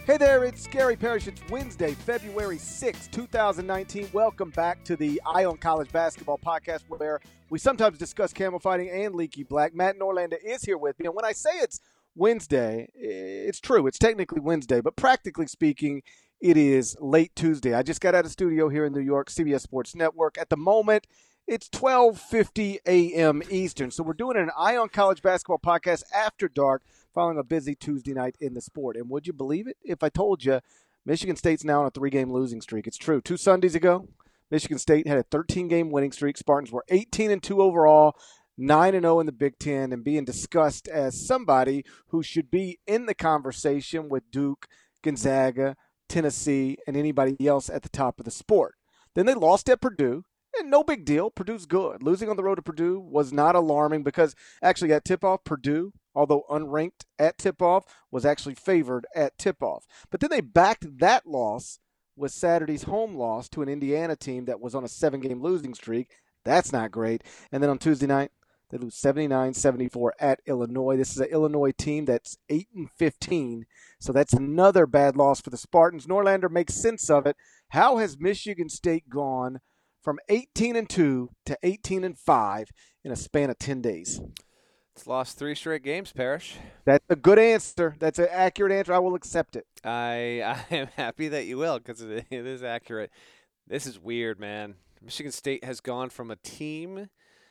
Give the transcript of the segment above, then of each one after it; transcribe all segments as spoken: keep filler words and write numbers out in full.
Hey there, it's Gary Parrish. It's Wednesday, February sixth, twenty nineteen. Welcome back to the Eye on College Basketball podcast, where we sometimes discuss camel fighting and leaky black. Matt Norlander is here with me. And when I say it's Wednesday, it's true. It's technically Wednesday, but practically speaking, it is late Tuesday. I just got out of studio here in New York, C B S Sports Network. At the moment, it's twelve fifty a.m. Eastern. So we're doing an Eye on College Basketball podcast after dark, following a busy Tuesday night in the sport. And would you believe it if I told you Michigan State's now on a three-game losing streak? It's true. Two Sundays ago, Michigan State had a thirteen-game winning streak. Spartans were eighteen and two overall, nine and oh in the Big Ten, and being discussed as somebody who should be in the conversation with Duke, Gonzaga, Tennessee, and anybody else at the top of the sport. Then they lost at Purdue. And no big deal. Purdue's good. Losing on the road to Purdue was not alarming because actually at tip-off, Purdue, although unranked at tip-off, was actually favored at tip-off. But then they backed that loss with Saturday's home loss to an Indiana team that was on a seven-game losing streak. That's not great. And then on Tuesday night, they lose seventy-nine seventy-four at Illinois. This is an Illinois team that's eight and fifteen, so that's another bad loss for the Spartans. Norlander makes sense of it. How has Michigan State gone from eighteen and two to eighteen and five in a span of ten days? It's lost three straight games, Parrish. That's a good answer. That's an accurate answer. I will accept it. I I am happy that you will because it, it is accurate. This is weird, man. Michigan State has gone from a team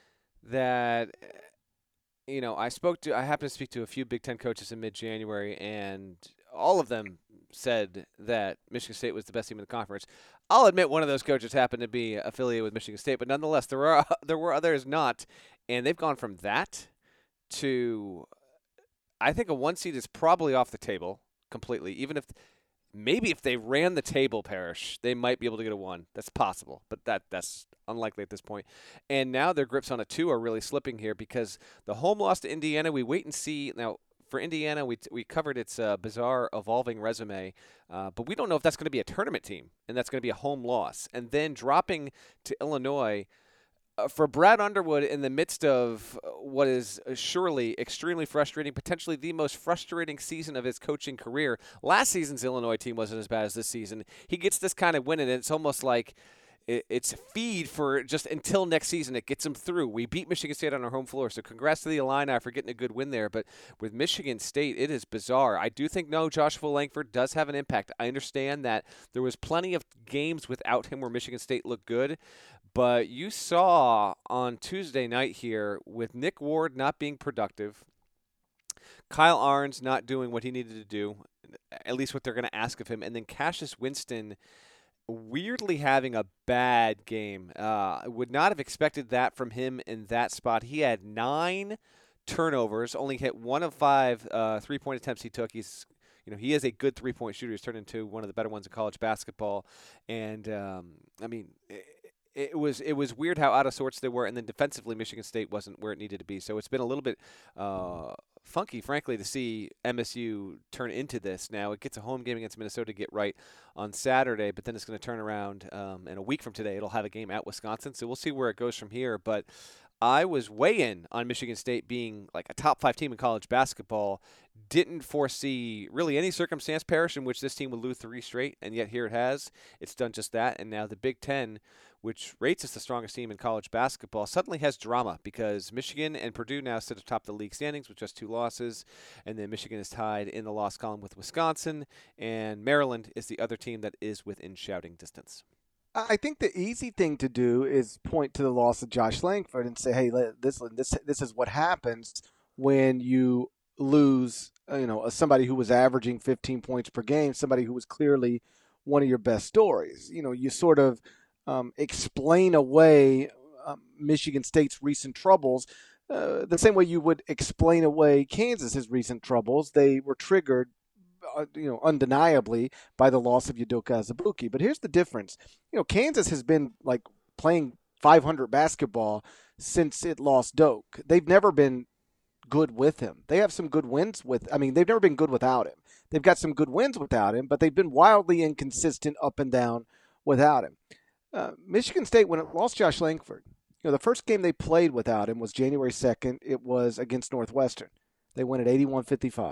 that, you know, I spoke to, I happened to speak to a few Big Ten coaches in mid-January, and all of them said that Michigan State was the best team in the conference. I'll admit one of those coaches happened to be affiliated with Michigan State, but nonetheless, there were there were others not, and they've gone from that to, I think a one seed is probably off the table completely. Even if maybe if they ran the table, Parrish, they might be able to get a one. That's possible, but that that's unlikely at this point. And now their grips on a two are really slipping here because the home loss to Indiana. We wait and see now. For Indiana, we we covered its uh, bizarre evolving resume, uh, but we don't know if that's going to be a tournament team, and that's going to be a home loss. And then dropping to Illinois, uh, for Brad Underwood in the midst of what is surely extremely frustrating, potentially the most frustrating season of his coaching career. Last season's Illinois team wasn't as bad as this season. He gets this kind of win, and it's almost like it's feed for just until next season. It gets them through. We beat Michigan State on our home floor, so congrats to the Illini for getting a good win there. But with Michigan State, it is bizarre. I do think, no, Joshua Langford does have an impact. I understand that there was plenty of games without him where Michigan State looked good. But you saw on Tuesday night here with Nick Ward not being productive, Kyle Ahrens not doing what he needed to do, at least what they're going to ask of him, and then Cassius Winston weirdly having a bad game. Uh, would not have expected that from him in that spot. He had nine turnovers, only hit one of five uh, three-point attempts he took. He's, you know, he is a good three-point shooter. He's turned into one of the better ones in college basketball. And um, I mean, it, it was it was weird how out of sorts they were. And then defensively, Michigan State wasn't where it needed to be. So it's been a little bit Uh, funky, frankly, to see M S U turn into this. Now it gets a home game against Minnesota to get right on Saturday, but then it's going to turn around um, in a week from today. It'll have a game at Wisconsin, so we'll see where it goes from here. But I was way in on Michigan State being like a top five team in college basketball. Didn't foresee really any circumstance, Parrish, in which this team would lose three straight, and yet here it has. It's done just that, and now the Big Ten, which rates as the strongest team in college basketball, suddenly has drama because Michigan and Purdue now sit atop the league standings with just two losses, and then Michigan is tied in the loss column with Wisconsin, and Maryland is the other team that is within shouting distance. I think the easy thing to do is point to the loss of Josh Langford and say, hey, this this this is what happens when you lose, you know, somebody who was averaging fifteen points per game, somebody who was clearly one of your best stories. You know, you sort of um, explain away um, Michigan State's recent troubles uh, the same way you would explain away Kansas's recent troubles. They were triggered, uh, you know, undeniably by the loss of Udoka Azubuike. But here's the difference. You know, Kansas has been like playing five hundred basketball since it lost Doak. They've never been good with him. They have some good wins with, I mean, they've never been good without him. They've got some good wins without him, but they've been wildly inconsistent up and down without him. Uh, Michigan State, when it lost Josh Langford, you know, the first game they played without him was January second. It was against Northwestern. They won at eighty-one fifty-five.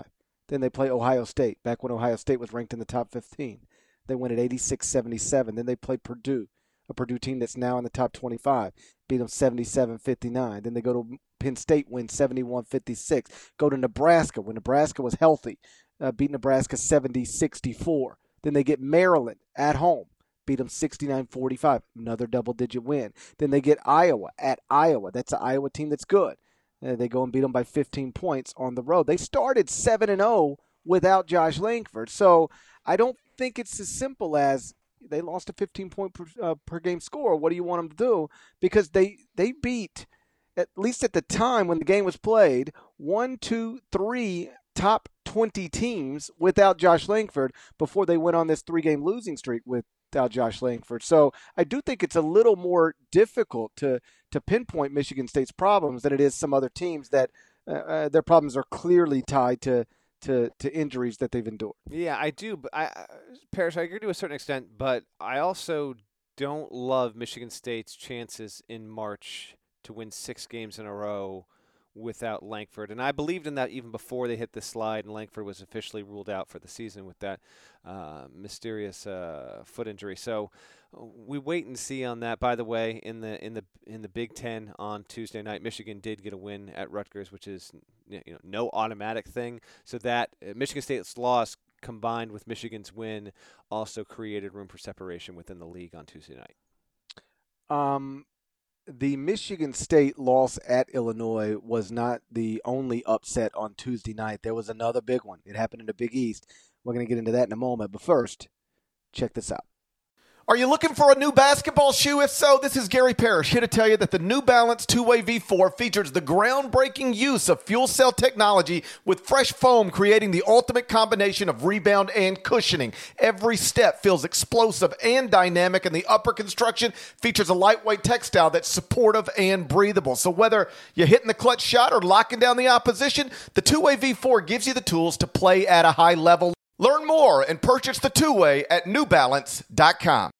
Then they play Ohio State, back when Ohio State was ranked in the top fifteen. They win at eighty-six seventy-seven. Then they play Purdue, a Purdue team that's now in the top twenty-five, beat them seventy-seven fifty-nine. Then they go to Penn State, win seventy-one fifty-six. Go to Nebraska when Nebraska was healthy, uh, beat Nebraska seventy sixty-four. Then they get Maryland at home, beat them sixty-nine forty-five, another double-digit win. Then they get Iowa at Iowa. That's an Iowa team that's good. Uh, they go and beat them by fifteen points on the road. They started seven and oh without Josh Langford. So I don't think it's as simple as they lost a fifteen-point per, uh, per game score. What do you want them to do? Because they, they beat, at least at the time when the game was played, one, two, three top twenty teams without Josh Langford before they went on this three-game losing streak without Josh Langford. So I do think it's a little more difficult to, to pinpoint Michigan State's problems than it is some other teams that uh, uh, their problems are clearly tied to To, to injuries that they've endured. Yeah, I do. But I, I, Parrish, I agree to a certain extent, but I also don't love Michigan State's chances in March to win six games in a row without Langford. And I believed in that even before they hit the slide and Langford was officially ruled out for the season with that uh, mysterious uh, foot injury. So we wait and see on that. By the way, in the in the in the Big Ten on Tuesday night, Michigan did get a win at Rutgers, which is you know no automatic thing. So that uh, Michigan State's loss combined with Michigan's win also created room for separation within the league on Tuesday night. Um, the Michigan State loss at Illinois was not the only upset on Tuesday night. There was another big one. It happened in the Big East. We're going to get into that in a moment. But first, check this out. Are you looking for a new basketball shoe? If so, this is Gary Parrish here to tell you that the New Balance two-way V four features the groundbreaking use of fuel cell technology with fresh foam, creating the ultimate combination of rebound and cushioning. Every step feels explosive and dynamic, and the upper construction features a lightweight textile that's supportive and breathable. So whether you're hitting the clutch shot or locking down the opposition, the two-way V four gives you the tools to play at a high level. Learn more and purchase the two-way at new balance dot com.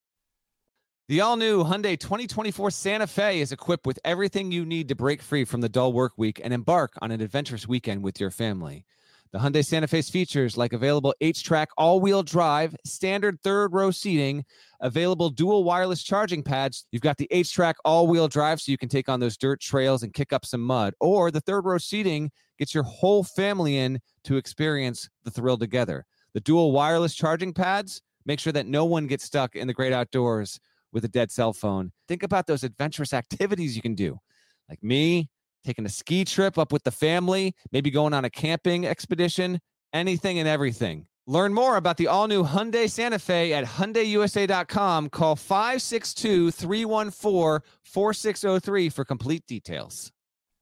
The all-new Hyundai twenty twenty-four Santa Fe is equipped with everything you need to break free from the dull work week and embark on an adventurous weekend with your family. The Hyundai Santa Fe's features like available H-Track all-wheel drive, standard third-row seating, available dual wireless charging pads. You've got the H-Track all-wheel drive so you can take on those dirt trails and kick up some mud. Or the third-row seating gets your whole family in to experience the thrill together. The dual wireless charging pads make sure that no one gets stuck in the great outdoors with a dead cell phone. Think about those adventurous activities you can do. Like me, taking a ski trip up with the family, maybe going on a camping expedition, anything and everything. Learn more about the all-new Hyundai Santa Fe at Hyundai U S A dot com. Call five six two, three one four, four six zero three for complete details.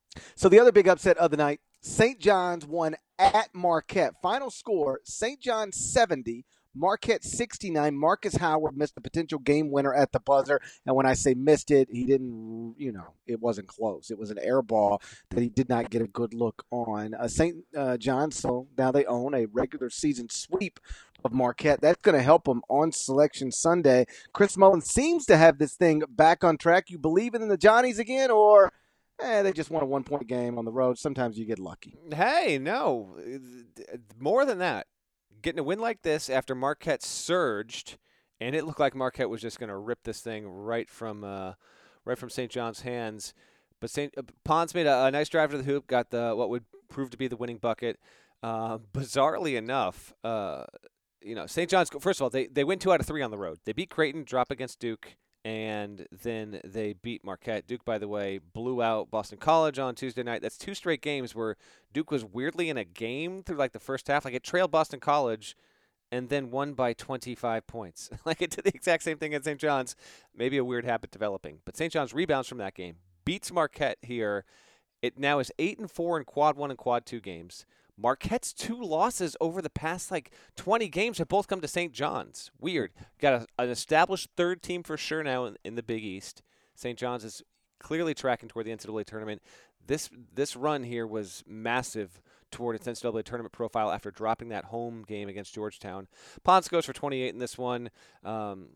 So the other big upset of the night, Saint John's won at Marquette. Final score, Saint John's seventy, Marquette sixty-nine. Marcus Howard missed the potential game winner at the buzzer. And when I say missed it, he didn't, you know, it wasn't close. It was an air ball that he did not get a good look on. Uh, Saint Uh, John's, so now they own a regular season sweep of Marquette. That's going to help them on Selection Sunday. Chris Mullin seems to have this thing back on track. You believe in the Johnnies again, or eh, they just won a one-point game on the road? Sometimes you get lucky. Hey, no. More than that. Getting a win like this after Marquette surged, and it looked like Marquette was just going to rip this thing right from uh, right from Saint John's hands. But Saint Uh, Pons made a, a nice drive to the hoop, got the what would prove to be the winning bucket. Uh, bizarrely enough, uh, you know, Saint John's. First of all, they they win two out of three on the road. They beat Creighton, drop against Duke, and then they beat Marquette. Duke, by the way, blew out Boston College on Tuesday night. That's two straight games where Duke was weirdly in a game through like the first half. Like it trailed Boston College and then won by twenty-five points. Like it did the exact same thing at Saint John's. Maybe a weird habit developing. But Saint John's rebounds from that game. Beats Marquette here. It now is eight and four in quad one and quad two games. Marquette's two losses over the past like twenty games have both come to Saint John's. Weird. Got a, an established third team for sure now in, in the Big East. Saint John's is clearly tracking toward the N C double A tournament. This this run here was massive toward its N C double A tournament profile after dropping that home game against Georgetown. Pons goes for twenty-eight in this one. Um,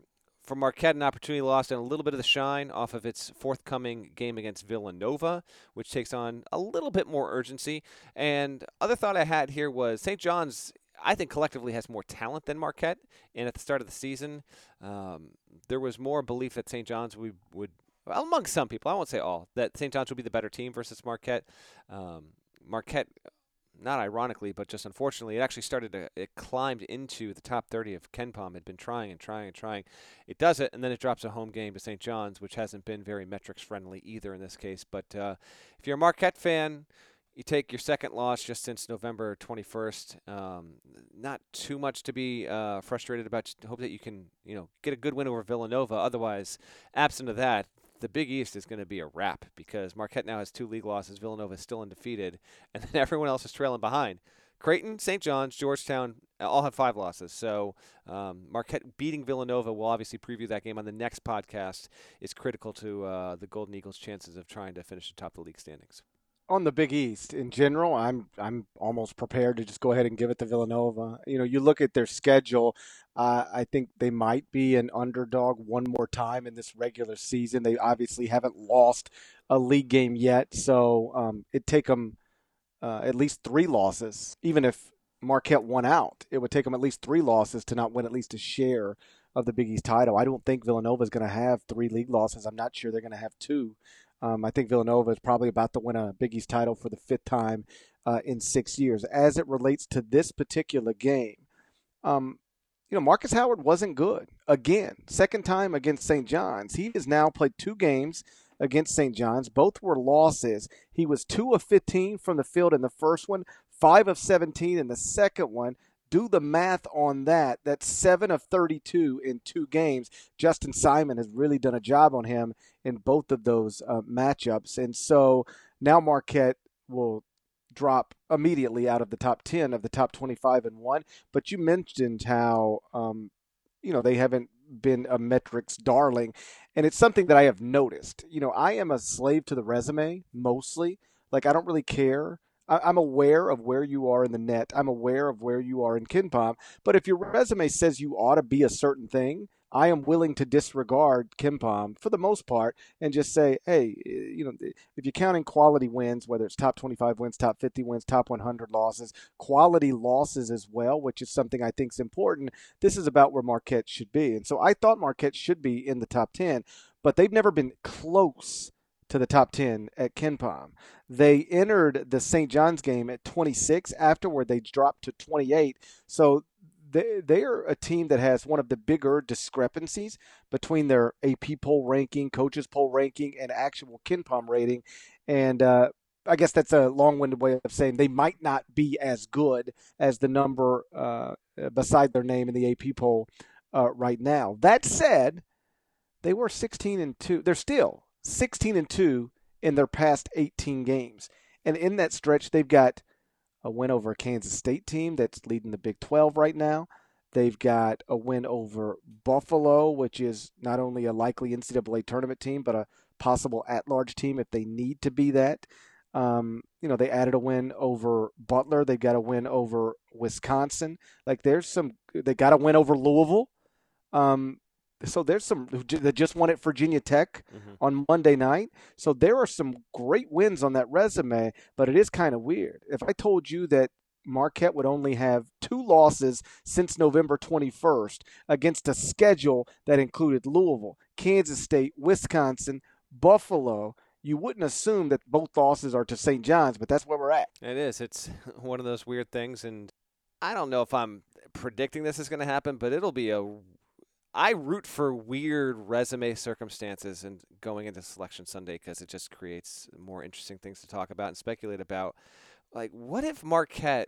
for Marquette, an opportunity lost and a little bit of the shine off of its forthcoming game against Villanova, which takes on a little bit more urgency. And other thought I had here was Saint John's, I think, collectively has more talent than Marquette. And at the start of the season, um, there was more belief that Saint John's would, would, well, among some people, I won't say all, that Saint John's would be the better team versus Marquette. Um, Marquette, not ironically, but just unfortunately, it actually started to, it climbed into the top thirty of KenPom. Had been trying and trying and trying. It does it, and then it drops a home game to Saint John's, which hasn't been very metrics friendly either in this case. But uh, if you're a Marquette fan, you take your second loss just since November twenty-first. Um, not too much to be uh, frustrated about. Just hope that you can, you know, get a good win over Villanova. Otherwise, absent of that, the Big East is going to be a wrap because Marquette now has two league losses. Villanova is still undefeated, and then everyone else is trailing behind. Creighton, Saint John's, Georgetown all have five losses. So um, Marquette beating Villanova, we'll obviously preview that game on the next podcast, is critical to uh, the Golden Eagles' chances of trying to finish atop the league standings. On the Big East in general, I'm I'm almost prepared to just go ahead and give it to Villanova. You know, you look at their schedule, uh, I think they might be an underdog one more time in this regular season. They obviously haven't lost a league game yet, so um, it'd take them uh, at least three losses. Even if Marquette won out, it would take them at least three losses to not win at least a share of the Big East title. I don't think Villanova is going to have three league losses. I'm not sure they're going to have two. Um, I think Villanova is probably about to win a Big East title for the fifth time uh, in six years. As it relates to this particular game, um, you know, Marcus Howard wasn't good. Again, second time against Saint John's. He has now played two games against Saint John's. Both were losses. He was two of fifteen from the field in the first one, five of seventeen in the second one. Do the math on that. That's seven of thirty-two in two games. Justin Simon has really done a job on him in both of those uh, matchups. And so now Marquette will drop immediately out of the top ten of the top twenty-five and one. But you mentioned how, um, you know, they haven't been a metrics darling. And it's something that I have noticed. You know, I am a slave to the resume mostly. Like, I don't really care. I'm aware of where you are in the net. I'm aware of where you are in KenPom. But if your resume says you ought to be a certain thing, I am willing to disregard KenPom for the most part and just say, hey, you know, if you're counting quality wins, whether it's top twenty-five wins, top fifty wins, top one hundred losses, quality losses as well, which is something I think is important, this is about where Marquette should be. And so I thought Marquette should be in the top ten, but they've never been close to the top ten at KenPom. They entered the Saint John's game at twenty-six. Afterward, they dropped to twenty-eight. So they, they are a team that has one of the bigger discrepancies between their A P poll ranking, coaches poll ranking, and actual KenPom rating. And uh, I guess that's a long-winded way of saying they might not be as good as the number uh, beside their name in the A P poll uh, right now. That said, they were sixteen and two. They're still sixteen and two in their past eighteen games. And in that stretch, they've got a win over a Kansas State team that's leading the Big twelve right now. They've got a win over Buffalo, which is not only a likely N C double A tournament team, but a possible at-large team if they need to be that. Um, you know, they added a win over Butler. They've got a win over Wisconsin. Like, there's some – they got a win over Louisville. Um So there's some that just won at Virginia Tech mm-hmm. on Monday night. So there are some great wins on that resume, but it is kind of weird. If I told you that Marquette would only have two losses since November twenty-first against a schedule that included Louisville, Kansas State, Wisconsin, Buffalo, you wouldn't assume that both losses are to Saint John's, but that's where we're at. It is. It's one of those weird things, and I don't know if I'm predicting this is going to happen, but it'll be a I root for weird resume circumstances and going into Selection Sunday because it just creates more interesting things to talk about and speculate about. Like, what if Marquette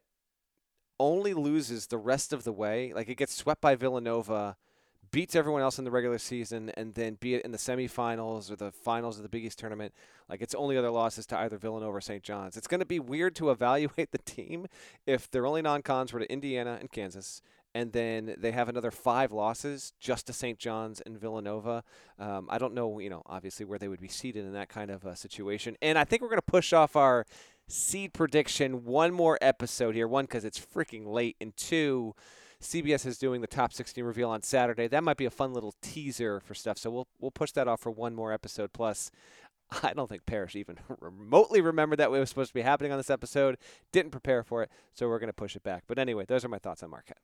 only loses the rest of the way? Like, it gets swept by Villanova, beats everyone else in the regular season, and then be it in the semifinals or the finals of the Big East tournament, like, its only other losses to either Villanova or Saint John's. It's going to be weird to evaluate the team if their only non-cons were to Indiana and Kansas, and then they have another five losses just to Saint John's and Villanova. Um, I don't know, you know, obviously where they would be seated in that kind of a situation. And I think we're going to push off our seed prediction one more episode here. One, because it's freaking late. And two, C B S is doing the top sixteen reveal on Saturday. That might be a fun little teaser for stuff. So we'll we'll push that off for one more episode. Plus, I don't think Parrish even remotely remembered that it was supposed to be happening on this episode. Didn't prepare for it, so we're going to push it back. But anyway, those are my thoughts on Marquette.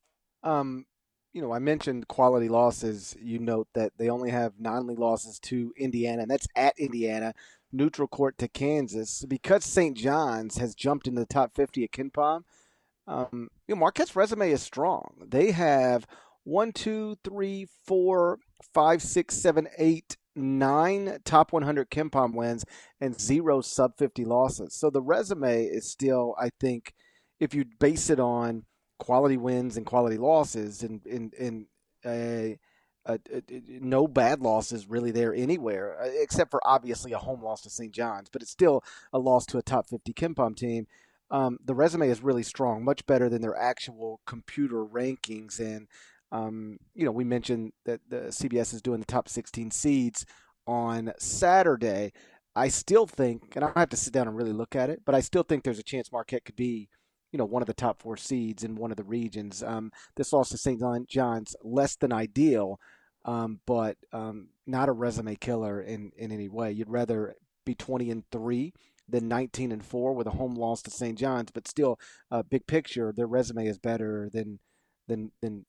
Um, you know, I mentioned quality losses. You note that they only have non-league losses to Indiana, and that's at Indiana, neutral court to Kansas. Because Saint John's has jumped into the top fifty at KenPom, um, you know, Marquette's resume is strong. They have one, two, three, four, five, six, seven, eight, nine top one hundred KenPom wins and zero sub fifty losses. So the resume is still, I think, if you base it on quality wins and quality losses, and and, and uh, uh, uh, no bad losses really there anywhere, uh, except for obviously a home loss to Saint John's, but it's still a loss to a top fifty KenPom team. Um, the resume is really strong, much better than their actual computer rankings. And, um, you know, we mentioned that the C B S is doing the top sixteen seeds on Saturday. I still think, and I have to sit down and really look at it, but I still think there's a chance Marquette could be, you know, one of the top four seeds in one of the regions. Um, this loss to Saint John's, less than ideal, um, but um, not a resume killer in, in any way. You'd rather be twenty and three than nineteen and four with a home loss to Saint John's, but still, uh, big picture, their resume is better than than than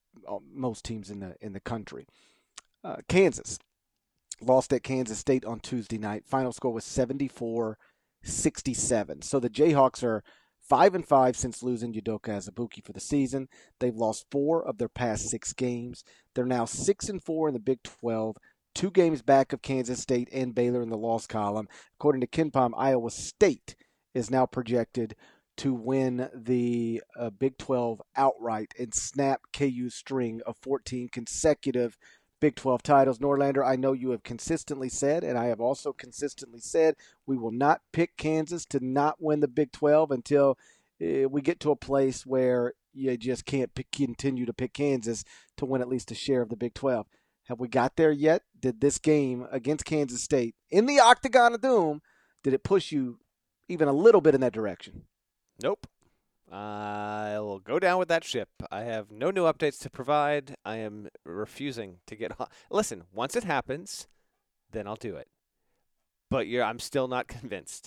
most teams in the in the country. Uh, Kansas lost at Kansas State on Tuesday night. Final score was seventy-four sixty-seven. So the Jayhawks are Five and five since losing Udoka Azubuike for the season. They've lost four of their past six games. They're now six and four in the Big twelve, two games back of Kansas State and Baylor in the loss column. According to KenPom, Iowa State is now projected to win the uh, Big twelve outright and snap K U's string of fourteen consecutive Big twelve titles. Norlander, I know you have consistently said, and I have also consistently said, we will not pick Kansas to not win the Big twelve until uh, we get to a place where you just can't pick, continue to pick Kansas to win at least a share of the Big twelve. Have we got there yet? Did this game against Kansas State in the Octagon of Doom, did it push you even a little bit in that direction? Nope. I'll go down with that ship. I have no new updates to provide. I am refusing to get on. Listen, once it happens, then I'll do it. But you're, I'm still not convinced.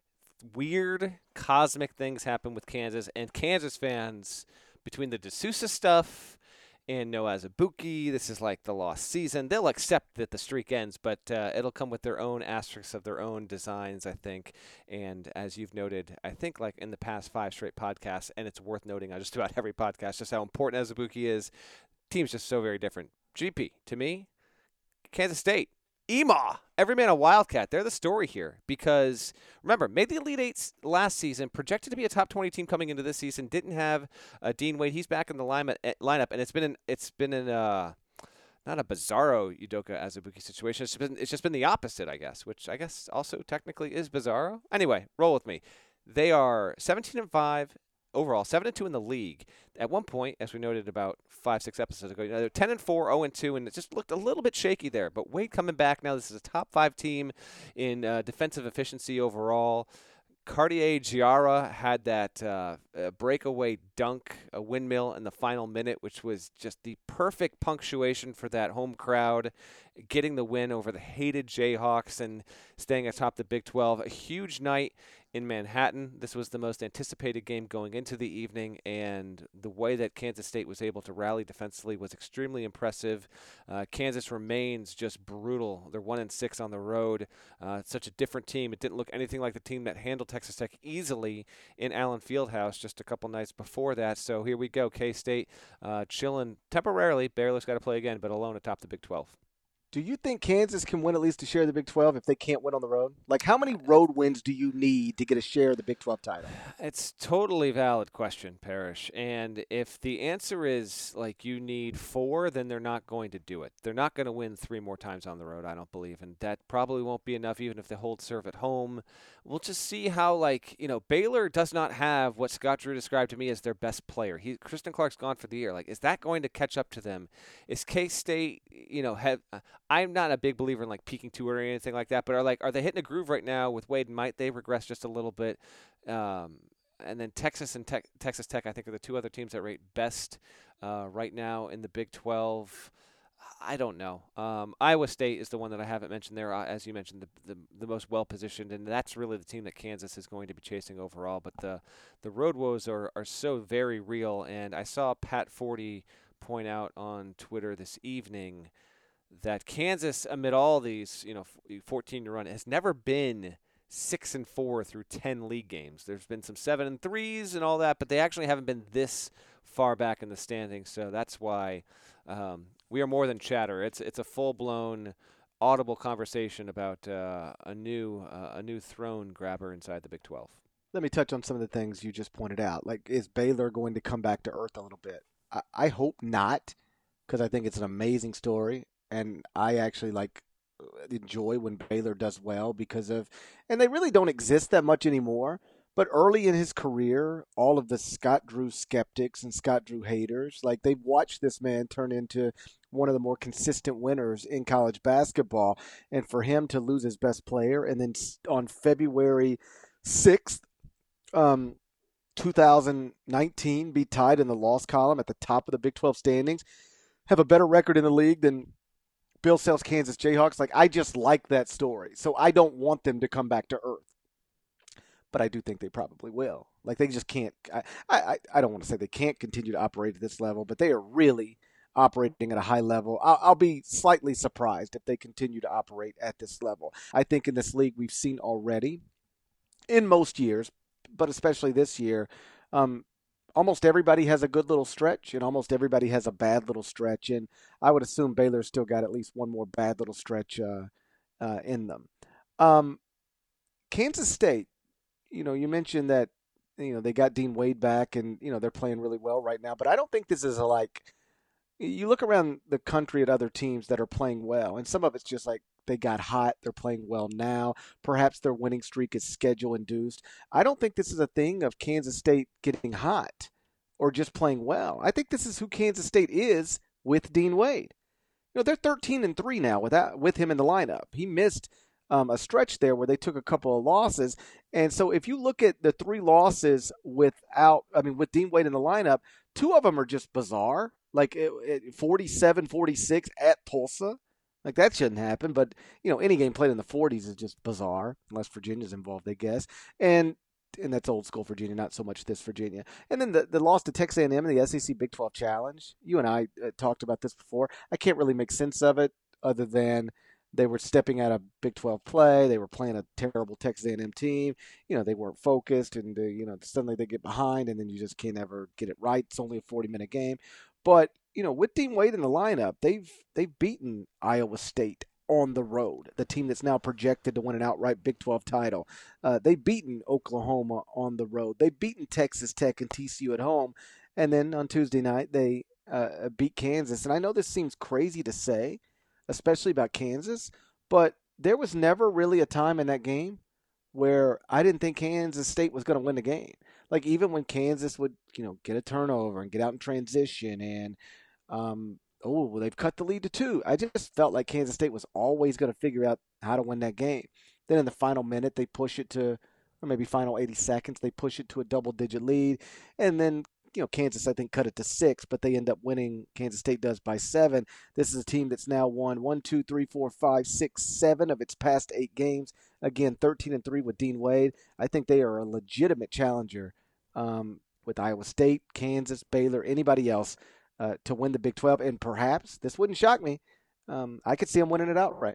Weird cosmic things happen with Kansas, and Kansas fans, between the D'Souza stuff and Noah Azubuike, this is like the lost season. They'll accept that the streak ends, but uh, it'll come with their own asterisks of their own designs, I think. And as you've noted, I think like in the past five straight podcasts, and it's worth noting on just about every podcast, just how important Azubuike is. Team's just so very different. G P, to me, Kansas State. E M A, every man a Wildcat. They're the story here because, remember, made the Elite Eight last season, projected to be a top twenty team coming into this season, didn't have uh, Dean Wade. He's back in the line, lineup, and it's been in, it's been in uh, not a bizarro Udoka Azubuike situation. It's, been, it's just been the opposite, I guess, which I guess also technically is bizarro. Anyway, roll with me. They are seventeen and five overall, seven and two in the league. At one point, as we noted about five, six episodes ago, you know, they're ten and four, zero and two, and it just looked a little bit shaky there. But Wade coming back now. This is a top five team in uh, defensive efficiency overall. Cartier-Giara had that uh, uh, breakaway dunk, a windmill in the final minute, which was just the perfect punctuation for that home crowd, getting the win over the hated Jayhawks and staying atop the Big twelve. A huge night in Manhattan. This was the most anticipated game going into the evening, and the way that Kansas State was able to rally defensively was extremely impressive. Uh, Kansas remains just brutal. They're one and six on the road. Uh, it's such a different team. It didn't look anything like the team that handled Texas Tech easily in Allen Fieldhouse just a couple nights before that. So here we go. K-State uh, chilling temporarily. Baylor's got to play again, but alone atop the Big twelve. Do you think Kansas can win at least a share of the Big twelve if they can't win on the road? Like, how many road wins do you need to get a share of the Big twelve title? It's totally valid question, Parrish. And if the answer is, like, you need four, then they're not going to do it. They're not going to win three more times on the road, I don't believe. And that probably won't be enough even if they hold serve at home. We'll just see how, like, you know, Baylor does not have what Scott Drew described to me as their best player. He, Kristen Clark's gone for the year. Like, is that going to catch up to them? Is K-State, you know, have – I'm not a big believer in like peaking two or anything like that, but are like are they hitting a groove right now with Wade and might they regress just a little bit? Um, and then Texas and Tech, Texas Tech, I think, are the two other teams that rate best uh, right now in the Big twelve. I don't know. Um, Iowa State is the one that I haven't mentioned there, uh, as you mentioned, the, the the most well-positioned, and that's really the team that Kansas is going to be chasing overall. But the the road woes are, are so very real, and I saw Pat Forty point out on Twitter this evening that Kansas, amid all these, you know, fourteen to run, has never been six and four through ten league games. There's been some seven and threes and all that, but they actually haven't been this far back in the standings. So that's why um, we are more than chatter. It's it's a full blown, audible conversation about uh, a new uh, a new throne grabber inside the Big twelve. Let me touch on some of the things you just pointed out. Like, is Baylor going to come back to earth a little bit? I, I hope not, because I think it's an amazing story, and I actually like enjoy when Baylor does well because of, and they really don't exist that much anymore. But early in his career, all of the Scott Drew skeptics and Scott Drew haters, like they've watched this man turn into one of the more consistent winners in college basketball. And for him to lose his best player and then on February sixth, um, two thousand nineteen, be tied in the loss column at the top of the Big twelve standings, have a better record in the league than Bill Self's Kansas Jayhawks. Like, I just like that story. So I don't want them to come back to earth. But I do think they probably will. Like, they just can't. I, I, I don't want to say they can't continue to operate at this level, but they are really operating at a high level. I'll, I'll be slightly surprised if they continue to operate at this level. I think in this league we've seen already, in most years, but especially this year, um, almost everybody has a good little stretch, and almost everybody has a bad little stretch. And I would assume Baylor's still got at least one more bad little stretch uh, uh, in them. Um, Kansas State, you know, you mentioned that, you know, they got Dean Wade back, and, you know, they're playing really well right now. But I don't think this is a, like, you look around the country at other teams that are playing well, and some of it's just like they got hot, they're playing well now. Perhaps their winning streak is schedule-induced. I don't think this is a thing of Kansas State getting hot or just playing well. I think this is who Kansas State is with Dean Wade. You know, they're thirteen and three now without with him in the lineup. He missed um, a stretch there where they took a couple of losses. And so if you look at the three losses without, I mean, with Dean Wade in the lineup, two of them are just bizarre. Like forty-seven forty-six at Tulsa. Like, that shouldn't happen. But, you know, any game played in the forties is just bizarre, unless Virginia's involved, I guess. And and that's old school Virginia, not so much this Virginia. And then the, the loss to Texas A and M in the S E C Big twelve Challenge. You and I uh, talked about this before. I can't really make sense of it other than they were stepping out of Big twelve play. They were playing a terrible Texas A and M team. You know, they weren't focused, and, uh, you know, suddenly they get behind, and then you just can't ever get it right. It's only a forty-minute game. But, you know, with Dean Wade in the lineup, they've they've beaten Iowa State on the road, the team that's now projected to win an outright Big twelve title. Uh, they've beaten Oklahoma on the road. They've beaten Texas Tech and T C U at home. And then on Tuesday night, they uh, beat Kansas. And I know this seems crazy to say, especially about Kansas, but there was never really a time in that game where I didn't think Kansas State was going to win the game. Like, even when Kansas would, you know, get a turnover and get out in transition and, um, oh, well, they've cut the lead to two. I just felt like Kansas State was always going to figure out how to win that game. Then in the final minute, they push it to, or maybe final eighty seconds, they push it to a double-digit lead. And then, you know, Kansas, I think, cut it to six, but they end up winning. Kansas State does by seven. This is a team that's now won one, two, three, four, five, six, seven of its past eight games. Again, thirteen and three with Dean Wade. I think they are a legitimate challenger um, with Iowa State, Kansas, Baylor, anybody else uh, to win the Big twelve. And perhaps, this wouldn't shock me, um, I could see them winning it outright.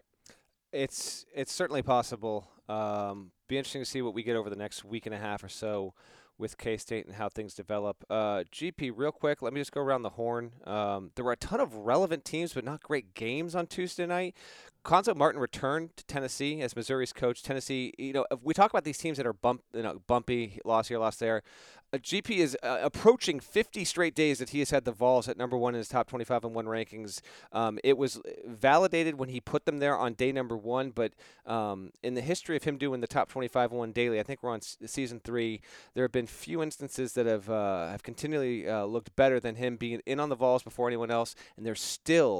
It's it's certainly possible. Um, be interesting to see what we get over the next week and a half or so with K-State and how things develop. Uh, G P, real quick, let me just go around the horn. Um, there were a ton of relevant teams, but not great games on Tuesday night. Cuonzo Martin returned to Tennessee as Missouri's coach. Tennessee, you know, if we talk about these teams that are bump, you know, bumpy, loss here, loss there. Uh, G P is uh, approaching fifty straight days that he has had the Vols at number one in his top twenty-five and one rankings. Um, it was validated when he put them there on day number one, but um, in the history of him doing the top twenty-five and one daily, I think we're on s- season three, there have been few instances that have uh, have continually uh, looked better than him being in on the Vols before anyone else, and they're still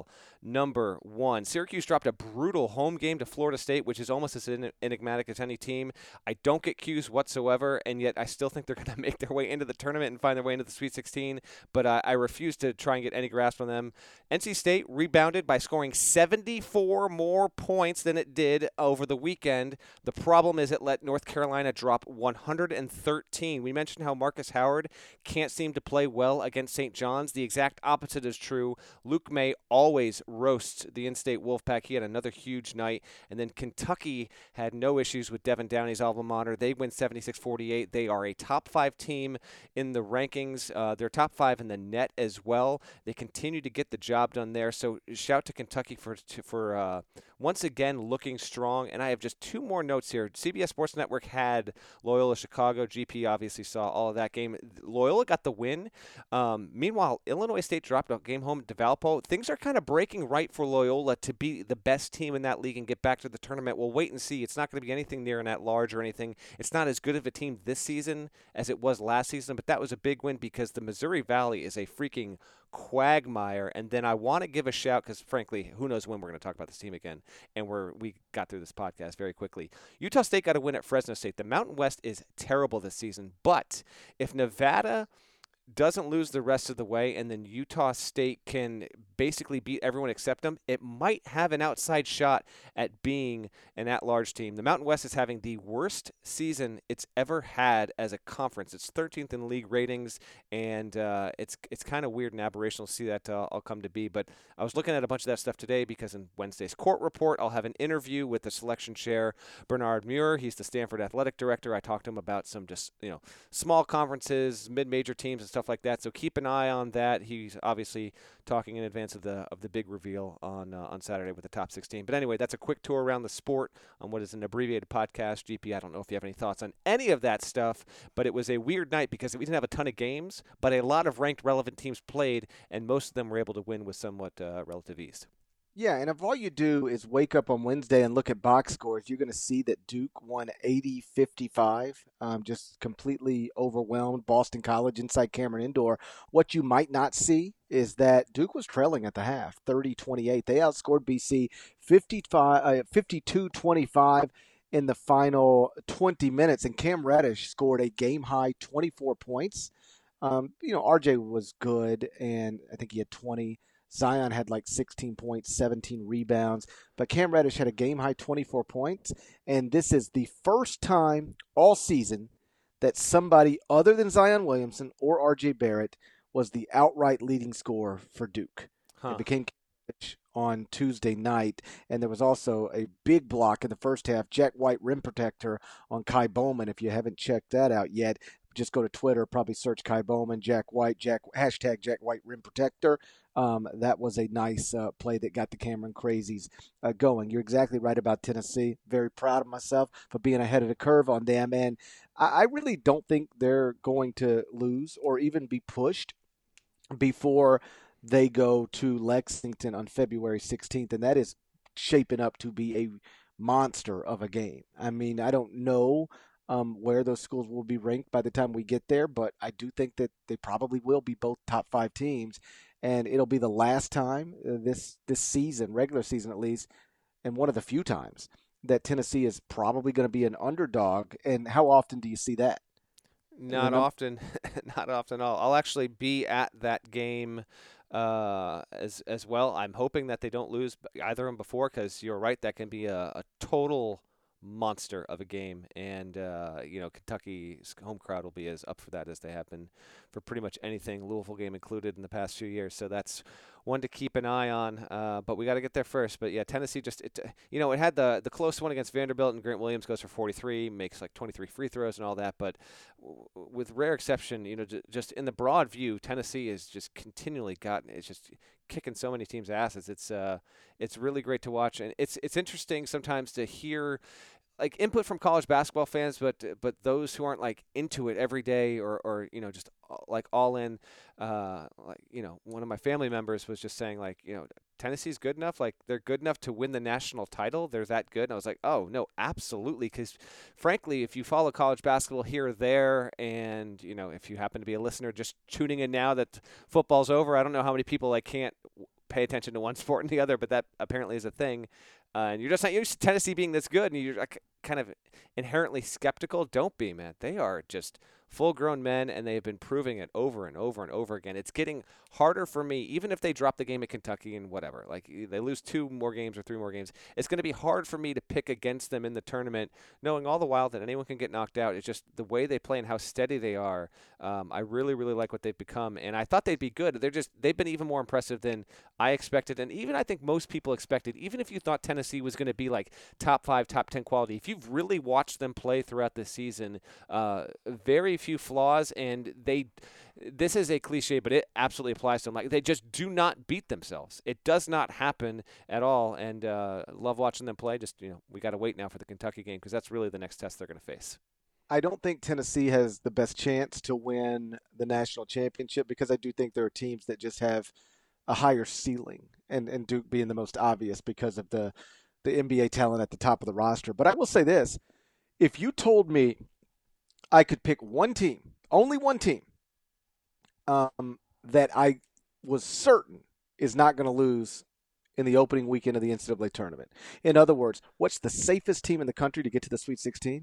number one. Syracuse dropped a brutal home game to Florida State, which is almost as enigmatic as any team. I don't get Q's whatsoever, and yet I still think they're going to make their way into the tournament and find their way into the Sweet sixteen, but uh, I refuse to try and get any grasp on them. N C State rebounded by scoring seventy-four more points than it did over the weekend. The problem is it let North Carolina drop one hundred thirteen. We mentioned how Marcus Howard can't seem to play well against Saint John's. The exact opposite is true. Luke May always roasts the in-state Wolfpack. He had another huge night. And then Kentucky had no issues with Devin Downey's alma mater. They win seventy-six forty-eight. They are a top five team in the rankings. Uh, they're top five in the net as well. They continue to get the job done there. So shout to Kentucky for for uh, once again looking strong. And I have just two more notes here. C B S Sports Network had Loyola Chicago. G P obviously saw all of that game. Loyola got the win. Um, meanwhile, Illinois State dropped a game home at DeValpo. Things are kind of breaking right for Loyola to be the best team in that league and get back to the tournament. We'll wait and see. It's not going to be anything near an at-large or anything. It's not as good of a team this season as it was last season, but that was a big win because the Missouri Valley is a freaking quagmire. And then I want to give a shout because, frankly, who knows when we're going to talk about this team again. And we're we got through this podcast very quickly. Utah State got a win at Fresno State. The Mountain West is terrible this season, but if Nevada doesn't lose the rest of the way and then Utah State can basically beat everyone except them, it might have an outside shot at being an at-large team. The Mountain West is having the worst season it's ever had as a conference. It's thirteenth in league ratings, and uh, it's it's kind of weird and aberrational to see that uh, all come to be. But I was looking at a bunch of that stuff today because in Wednesday's court report, I'll have an interview with the selection chair, Bernard Muir. He's the Stanford athletic director. I talked to him about some just, you know, small conferences, mid-major teams and stuff like that. So keep an eye on that. He's obviously talking in advance of the of the big reveal on uh, on Saturday with the top sixteen. But anyway, that's a quick tour around the sport on what is an abbreviated podcast. G P, I don't know if you have any thoughts on any of that stuff, but it was a weird night because we didn't have a ton of games, but a lot of ranked relevant teams played, and most of them were able to win with somewhat uh, relative ease. Yeah, and if all you do is wake up on Wednesday and look at box scores, you're going to see that Duke won eighty fifty-five, um, just completely overwhelmed Boston College inside Cameron Indoor. What you might not see is that Duke was trailing at the half, thirty twenty-eight. They outscored B C fifty-five, uh, fifty-two twenty-five in the final twenty minutes, and Cam Reddish scored a game-high twenty-four points. Um, you know, R J was good, and I think he had twenty. Zion had like sixteen points, seventeen rebounds, but Cam Reddish had a game-high twenty-four points, and this is the first time all season that somebody other than Zion Williamson or R J Barrett was the outright leading scorer for Duke. Huh. It became on Tuesday night, and there was also a big block in the first half, Jack White rim protector on Kai Bowman. If you haven't checked that out yet, just go to Twitter, probably search Kai Bowman, Jack White, Jack hashtag Jack White rim protector. Um, that was a nice uh, play that got the Cameron Crazies uh, going. You're exactly right about Tennessee. Very proud of myself for being ahead of the curve on them. And I, I really don't think they're going to lose or even be pushed before they go to Lexington on February sixteenth. And that is shaping up to be a monster of a game. I mean, I don't know Um, where those schools will be ranked by the time we get there, but I do think that they probably will be both top five teams, and it'll be the last time uh, this this season, regular season at least, and one of the few times that Tennessee is probably going to be an underdog. And how often do you see that? Not Remember? often, not often at all. I'll actually be at that game uh, as as well. I'm hoping that they don't lose either of them before, because you're right, that can be a, a total monster of a game, and uh, you know, Kentucky's home crowd will be as up for that as they have been for pretty much anything, Louisville game included, in the past few years. So that's one to keep an eye on. Uh, but we got to get there first. But yeah, Tennessee just, it, you know, it had the the close one against Vanderbilt, and Grant Williams goes for forty-three, makes like twenty-three free throws and all that. But w- with rare exception, you know, j- just in the broad view, Tennessee has just continually gotten, it's just kicking so many teams' asses. It's uh, it's really great to watch, and it's it's interesting sometimes to hear like input from college basketball fans, but but those who aren't like into it every day, or or you know, just like all in. Uh, like, you know, one of my family members was just saying, like, you know, Tennessee's good enough, like they're good enough to win the national title. They're that good. And I was like, oh no, absolutely. Because frankly, if you follow college basketball here or there, and you know, if you happen to be a listener just tuning in now that football's over, I don't know how many people like can't pay attention to one sport and the other, but that apparently is a thing. Uh, and you're just not used to Tennessee being this good, and you're like, kind of inherently skeptical. Don't be, man. They are just full-grown men, and they have been proving it over and over and over again. It's getting harder for me, even if they drop the game at Kentucky and whatever. Like, they lose two more games or three more games. It's going to be hard for me to pick against them in the tournament, knowing all the while that anyone can get knocked out. It's just the way they play and how steady they are. Um, I really, really like what they've become, and I thought they'd be good. They're just they've been even more impressive than I expected, and even I think most people expected. Even if you thought Tennessee was going to be like top five, top ten quality, if you've really watched them play throughout this season, uh, very few flaws, and they. This is a cliche, but it absolutely applies to them. Like, they just do not beat themselves. It does not happen at all, and uh, love watching them play. Just, you know, we got to wait now for the Kentucky game because that's really the next test they're going to face. I don't think Tennessee has the best chance to win the national championship because I do think there are teams that just have a higher ceiling, and, and Duke being the most obvious because of the, the N B A talent at the top of the roster. But I will say this. If you told me I could pick one team, only one team, um, that I was certain is not going to lose in the opening weekend of the N C double A tournament. In other words, what's the safest team in the country to get to the Sweet sixteen?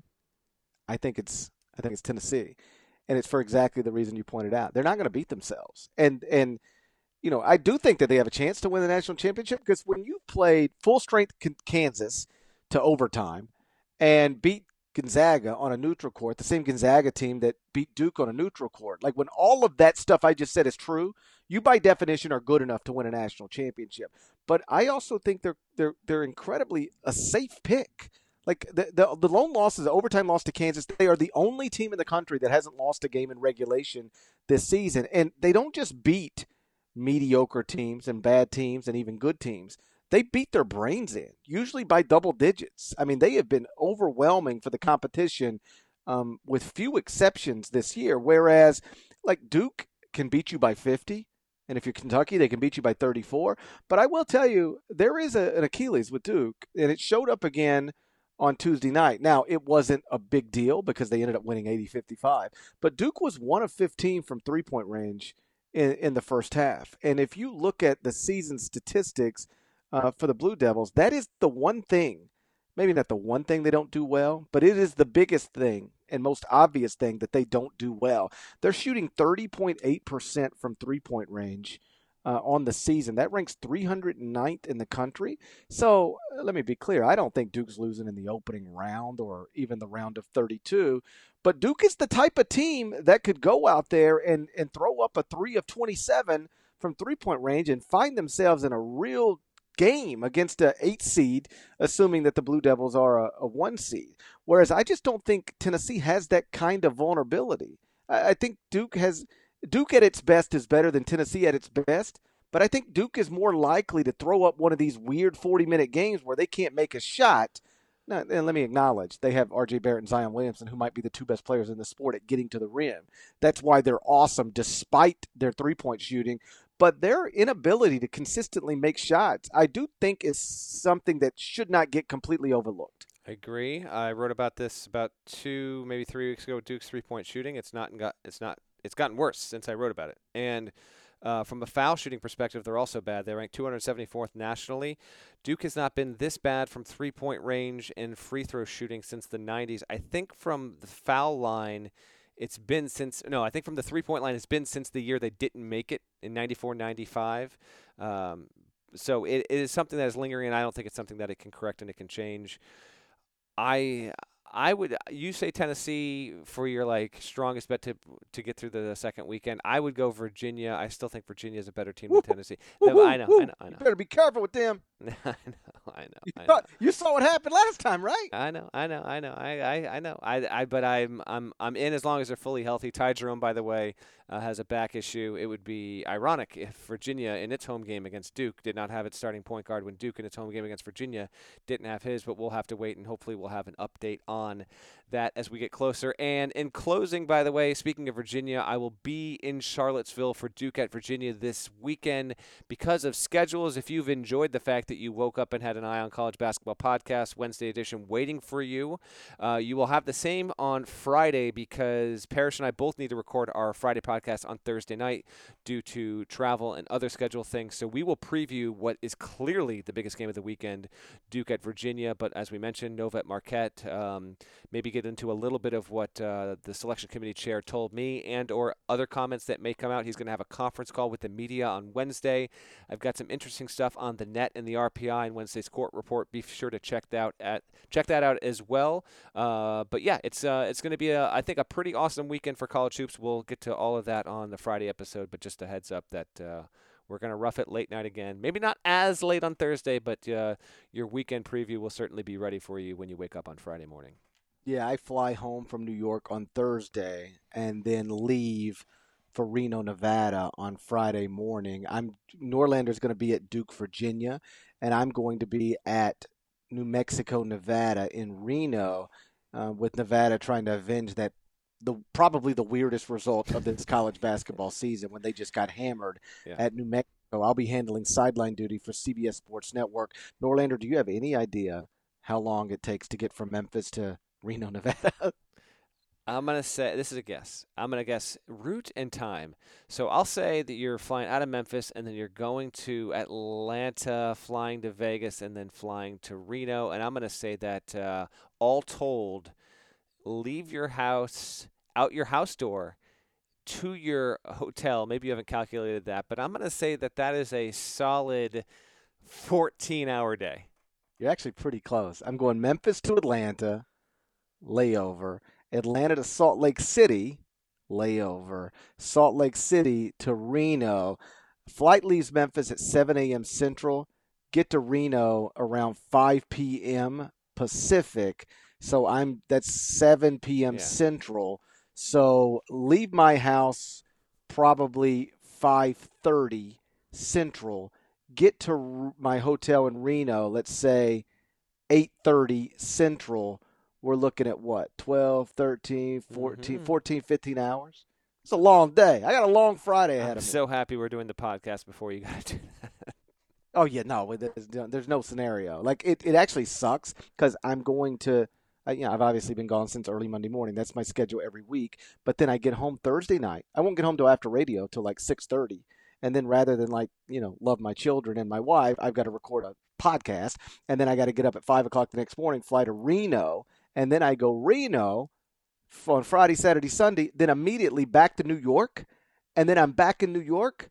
I think it's I think it's Tennessee, and it's for exactly the reason you pointed out. They're not going to beat themselves, and and you know I do think that they have a chance to win the national championship because when you played full strength Kansas to overtime and beat Gonzaga on a neutral court, the same Gonzaga team that beat Duke on a neutral court. Like when all of that stuff I just said is true, you by definition are good enough to win a national championship. But I also think they're they're they're incredibly a safe pick. Like the the, the lone loss is an overtime loss to Kansas. They are the only team in the country that hasn't lost a game in regulation this season, and they don't just beat mediocre teams and bad teams and even good teams. They beat their brains in, usually by double digits. I mean, they have been overwhelming for the competition um, with few exceptions this year, whereas like Duke can beat you by fifty, and if you're Kentucky, they can beat you by thirty-four. But I will tell you, there is a, an Achilles with Duke, and it showed up again on Tuesday night. Now, it wasn't a big deal because they ended up winning eighty fifty-five, but Duke was one of fifteen from three-point range in, in the first half. And if you look at the season statistics, Uh, for the Blue Devils, that is the one thing, maybe not the one thing they don't do well, but it is the biggest thing and most obvious thing that they don't do well. They're shooting thirty point eight percent from three-point range uh, on the season. That ranks three hundred ninth in the country. So uh, let me be clear. I don't think Duke's losing in the opening round or even the round of thirty-two, but Duke is the type of team that could go out there and, and throw up a three of twenty-seven from three-point range and find themselves in a real game against a eight seed, assuming that the Blue Devils are a, a one seed. Whereas I just don't think Tennessee has that kind of vulnerability. I, I think Duke has Duke at its best is better than Tennessee at its best, but I think Duke is more likely to throw up one of these weird forty-minute games where they can't make a shot. Now, and let me acknowledge, they have R J Barrett and Zion Williamson, who might be the two best players in the sport at getting to the rim. That's why they're awesome despite their three-point shooting. But their inability to consistently make shots, I do think is something that should not get completely overlooked. I agree. I wrote about this about two, maybe three weeks ago with Duke's three-point shooting. It's not got, it's not, it's gotten worse since I wrote about it. And uh, from a foul shooting perspective, they're also bad. They rank two hundred seventy-fourth nationally. Duke has not been this bad from three-point range and free throw shooting since the nineties. I think from the foul line, it's been since – no, I think from the three-point line, it's been since the year they didn't make it in ninety-four ninety-five. Um, so it, it is something that is lingering, and I don't think it's something that it can correct and it can change. I I would – you say Tennessee for your, like, strongest bet to to get through the second weekend. I would go Virginia. I still think Virginia is a better team than Tennessee. Woo, no, I know, woo. I know, I know. You better be careful with them. I know, I know. You, I know. thought, you saw what happened last time, right? I know, I know, I know, I, I, I know. I, I, but I'm, I'm, I'm in as long as they're fully healthy. Ty Jerome, by the way, uh, has a back issue. It would be ironic if Virginia, in its home game against Duke, did not have its starting point guard when Duke, in its home game against Virginia, didn't have his. But we'll have to wait, and hopefully we'll have an update on that as we get closer. And in closing, by the way, speaking of Virginia, I will be in Charlottesville for Duke at Virginia this weekend because of schedules. If you've enjoyed the fact that that you woke up and had an Eye on College Basketball podcast, Wednesday edition, waiting for you. Uh, you will have the same on Friday because Parrish and I both need to record our Friday podcast on Thursday night due to travel and other schedule things. So we will preview what is clearly the biggest game of the weekend, Duke at Virginia. But as we mentioned, Nova at Marquette. Um, maybe get into a little bit of what uh, the selection committee chair told me and or other comments that may come out. He's going to have a conference call with the media on Wednesday. I've got some interesting stuff on the net and the R P I and Wednesday's court report. Be sure to check that out at check that out as well. Uh, but yeah, it's uh, it's going to be a I think a pretty awesome weekend for college hoops. We'll get to all of that on the Friday episode, but just a heads up that uh, we're going to rough it late night again. Maybe not as late on Thursday, but uh, your weekend preview will certainly be ready for you when you wake up on Friday morning. Yeah, I fly home from New York on Thursday and then leave for Reno, Nevada on Friday morning. I'm Norlander's going to be at Duke, Virginia, and I'm going to be at New Mexico, Nevada in Reno, uh, with Nevada trying to avenge that the probably the weirdest result of this college basketball season when they just got hammered yeah. at New Mexico. I'll be handling sideline duty for C B S Sports Network. Norlander, do you have any idea how long it takes to get from Memphis to Reno, Nevada? I'm going to say, this is a guess. I'm going to guess route and time. So I'll say that you're flying out of Memphis and then you're going to Atlanta, flying to Vegas, and then flying to Reno. And I'm going to say that uh, all told, leave your house, out your house door to your hotel. Maybe you haven't calculated that, but I'm going to say that that is a solid fourteen-hour day. You're actually pretty close. I'm going Memphis to Atlanta, layover. Atlanta to Salt Lake City, layover. Salt Lake City to Reno. Flight leaves Memphis at seven a.m. Central. Get to Reno around five p.m. Pacific. So I'm that's seven p.m. Yeah. Central. So leave my house probably five thirty Central. Get to my hotel in Reno, let's say eight thirty Central. We're looking at what, twelve, thirteen, fourteen, mm-hmm. fourteen, fifteen hours? It's a long day. I got a long Friday ahead I'm of me. I'm so happy we're doing the podcast before you got to do that. Oh, yeah, no, there's, there's no scenario. Like, it, it actually sucks because I'm going to, uh, you know, I've obviously been gone since early Monday morning. That's my schedule every week. But then I get home Thursday night. I won't get home till after radio till like six thirty. And then rather than like, you know, love my children and my wife, I've got to record a podcast. And then I got to get up at five o'clock the next morning, fly to Reno. And then I go Reno on Friday, Saturday, Sunday, then immediately back to New York. And then I'm back in New York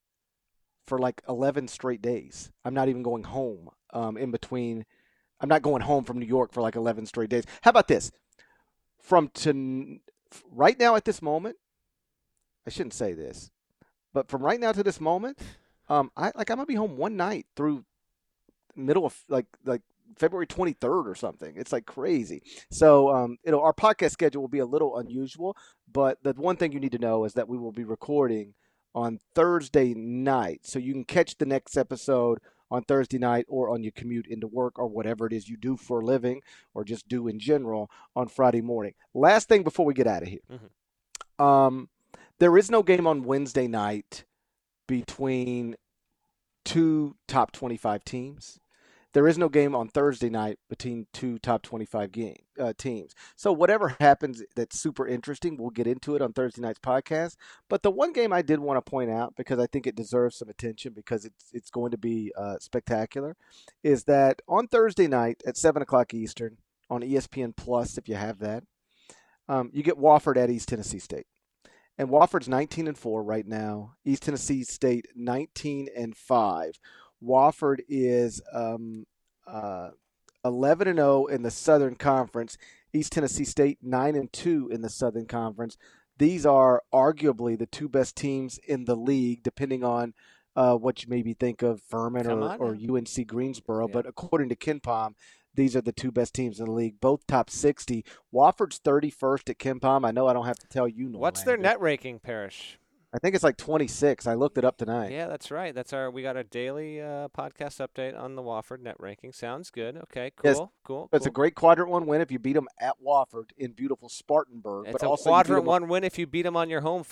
for like eleven straight days. I'm not even going home um, in between. I'm not going home from New York for like eleven straight days. How about this? From to right now at this moment, I shouldn't say this, but from right now to this moment, um, I like I'm gonna be home one night through middle of like like February twenty-third or something. It's like crazy. So, um, you know, our podcast schedule will be a little unusual, but the one thing you need to know is that we will be recording on Thursday night. So you can catch the next episode on Thursday night or on your commute into work or whatever it is you do for a living or just do in general on Friday morning. Last thing before we get out of here. Mm-hmm. Um, there is no game on Wednesday night between two top twenty-five teams. There is no game on Thursday night between two top twenty-five game, uh, teams. So whatever happens that's super interesting, we'll get into it on Thursday night's podcast. But the one game I did want to point out, because I think it deserves some attention because it's it's going to be uh, spectacular, is that on Thursday night at seven o'clock Eastern on E S P N Plus, if you have that, um, you get Wofford at East Tennessee State. And Wofford's nineteen and four right now. East Tennessee State nineteen and five. Wofford is um, uh, eleven and oh in the Southern Conference. East Tennessee State nine and two in the Southern Conference. These are arguably the two best teams in the league, depending on uh, what you maybe think of Furman or, or U N C Greensboro. Yeah. But according to KenPom, these are the two best teams in the league, both top sixty. Wofford's thirty-first at KenPom. I know I don't have to tell you. No What's their net ranking, Parrish? I think it's like twenty-six. I looked it up tonight. Yeah, that's right. That's our. We got a daily uh, podcast update on the Wofford net ranking. Sounds good. Okay, cool, yes, cool. It's cool. a great quadrant one win if you beat them at Wofford in beautiful Spartanburg. It's but a also quadrant one win if you beat them on your home floor.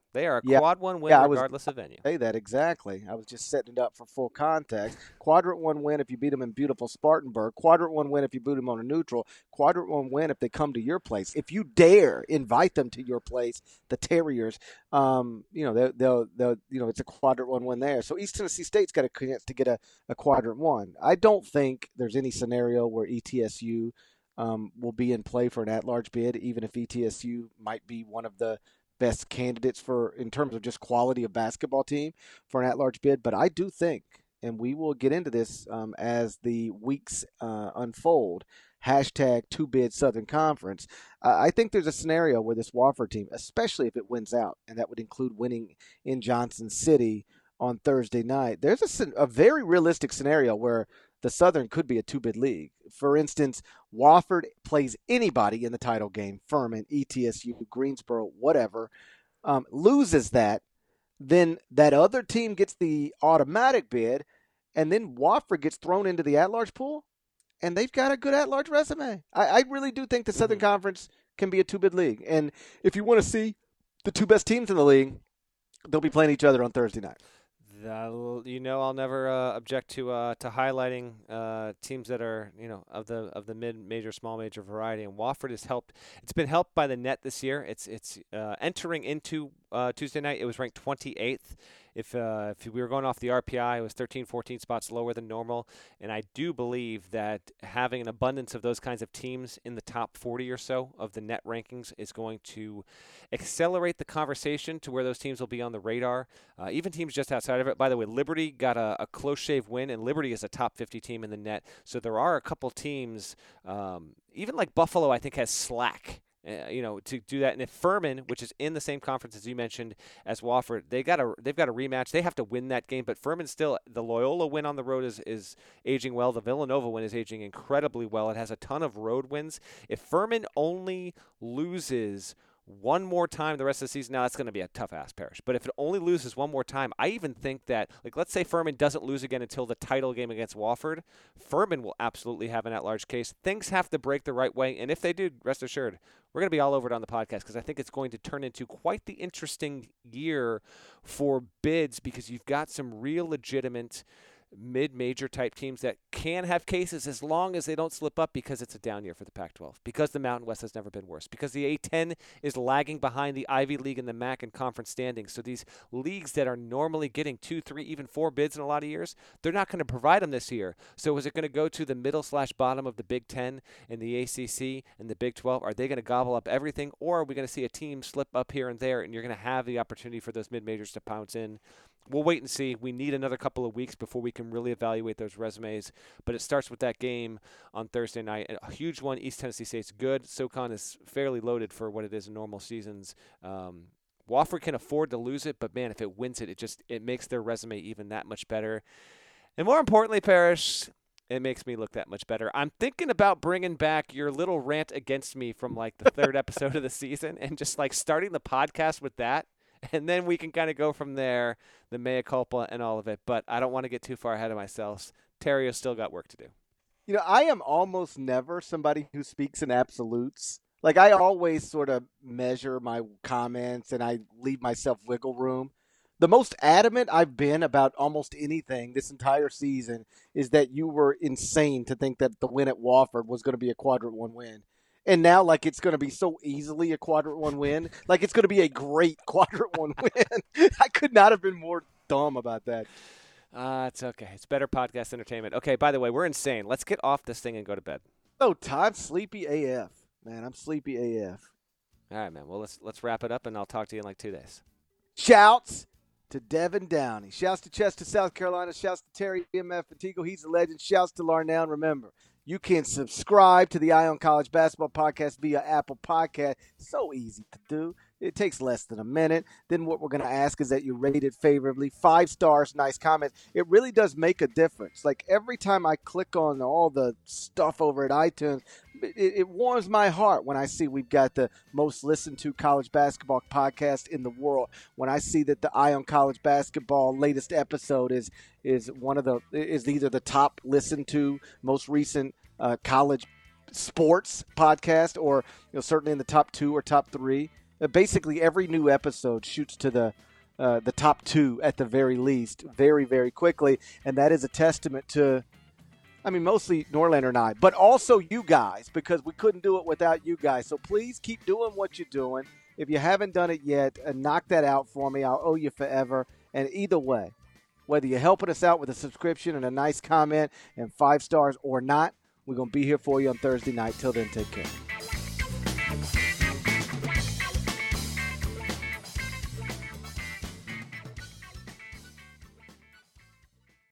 They are a Yeah. quad one win Yeah, I was- regardless of venue. Say that exactly. I was just setting it up for full context. Quadrant one win if you beat them in beautiful Spartanburg. Quadrant one win if you beat them on a neutral. Quadrant one win if they come to your place. If you dare invite them to your place, the Terriers, um, you know they'll, they'll, they'll, you know it's a quadrant one win there. So East Tennessee State's got a chance to get a, a quadrant one. I don't think there's any scenario where E T S U um, will be in play for an at-large bid, even if E T S U might be one of the best candidates for in terms of just quality of basketball team for an at-large bid. But I do think, and we will get into this um, as the weeks uh, unfold, hashtag two bid Southern Conference. Uh, I think there's a scenario where this Wofford team, especially if it wins out, and that would include winning in Johnson City on Thursday night, there's a, a very realistic scenario where the Southern could be a two-bid league. For instance, Wofford plays anybody in the title game, Furman, E T S U, Greensboro, whatever, um, loses that, then that other team gets the automatic bid, and then Wofford gets thrown into the at-large pool, and they've got a good at-large resume. I, I really do think the Southern Mm-hmm. Conference can be a two-bid league. And if you want to see the two best teams in the league, they'll be playing each other on Thursday night. That'll, you know, I'll never uh, object to uh, to highlighting uh, teams that are, you know, of the of the mid major, small major variety. And Wofford has helped. It's been helped by the net this year. It's it's uh, entering into uh, Tuesday night. It was ranked twenty-eighth. If uh, if we were going off the R P I, it was thirteen, fourteen spots lower than normal. And I do believe that having an abundance of those kinds of teams in the top forty or so of the net rankings is going to accelerate the conversation to where those teams will be on the radar. Uh, even teams just outside of it. By the way, Liberty got a, a close shave win, and Liberty is a top fifty team in the net. So there are a couple teams, um, even like Buffalo, I think has slack. Uh, you know, to do that. And if Furman, which is in the same conference as you mentioned as Wofford, they got a they've got a rematch. They have to win that game. But Furman still, the Loyola win on the road is is aging well. The Villanova win is aging incredibly well. It has a ton of road wins. If Furman only loses one more time the rest of the season, now that's going to be a tough ass Parish. But if it only loses one more time, I even think that, like, let's say Furman doesn't lose again until the title game against Wofford, Furman will absolutely have an at-large case. Things have to break the right way, and if they do, rest assured, we're going to be all over it on the podcast because I think it's going to turn into quite the interesting year for bids because you've got some real legitimate mid-major type teams that can have cases as long as they don't slip up because it's a down year for the Pac twelve, because the Mountain West has never been worse, because the A ten is lagging behind the Ivy League and the M A C in conference standings. So these leagues that are normally getting two, three, even four bids in a lot of years, they're not going to provide them this year. So is it going to go to the middle slash bottom of the Big Ten and the A C C and the Big twelve? Are they going to gobble up everything, or are we going to see a team slip up here and there and you're going to have the opportunity for those mid-majors to pounce in? We'll wait and see. We need another couple of weeks before we can really evaluate those resumes. But it starts with that game on Thursday night. A huge one. East Tennessee State's good. SoCon is fairly loaded for what it is in normal seasons. Um, Wofford can afford to lose it, but, man, if it wins it, it just it makes their resume even that much better. And more importantly, Parrish, it makes me look that much better. I'm thinking about bringing back your little rant against me from, like, the third episode of the season and just, like, starting the podcast with that. And then we can kind of go from there, the mea culpa and all of it. But I don't want to get too far ahead of myself. Terrio's still got work to do. You know, I am almost never somebody who speaks in absolutes. Like, I always sort of measure my comments and I leave myself wiggle room. The most adamant I've been about almost anything this entire season is that you were insane to think that the win at Wofford was going to be a quadrant one win. And now, like, it's going to be so easily a quadrant one win. Like, it's going to be a great quadrant one win. I could not have been more dumb about that. Uh, it's okay. It's better podcast entertainment. Okay, by the way, we're insane. Let's get off this thing and go to bed. Oh, Todd's sleepy A F. Man, I'm sleepy A F. All right, man. Well, let's let's wrap it up, and I'll talk to you in like two days. Shouts to Devin Downey. Shouts to Chester, South Carolina. Shouts to Terry M F Fatigo. He's a legend. Shouts to Larnell. And remember, you can subscribe to the Eye on College Basketball Podcast via Apple Podcast. So easy to do. It takes less than a minute. Then what we're going to ask is that you rate it favorably. Five stars, nice comments. It really does make a difference. Like, every time I click on all the stuff over at iTunes, it, it warms my heart when I see we've got the most listened to college basketball podcast in the world. When I see that the Eye on College Basketball latest episode is is one of the is either the top listened to, most recent uh, college sports podcast, or, you know, certainly in the top two or top three. uh, basically every new episode shoots to the uh, the top two at the very least, very very quickly, and that is a testament to, I mean, mostly Norlander and I, but also you guys, because we couldn't do it without you guys. So please keep doing what you're doing. If you haven't done it yet, uh, knock that out for me. I'll owe you forever. And either way, whether you're helping us out with a subscription and a nice comment and five stars or not, we're going to be here for you on Thursday night. Till then, take care.